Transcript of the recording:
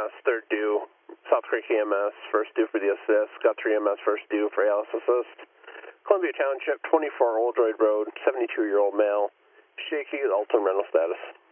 EMS, third due. South Creek EMS, first due for the assist. Guthrie EMS, first due for ALS assist. Columbia Township, 24 Old Droid Road, 72-year-old male. Shaky with Alton rental status.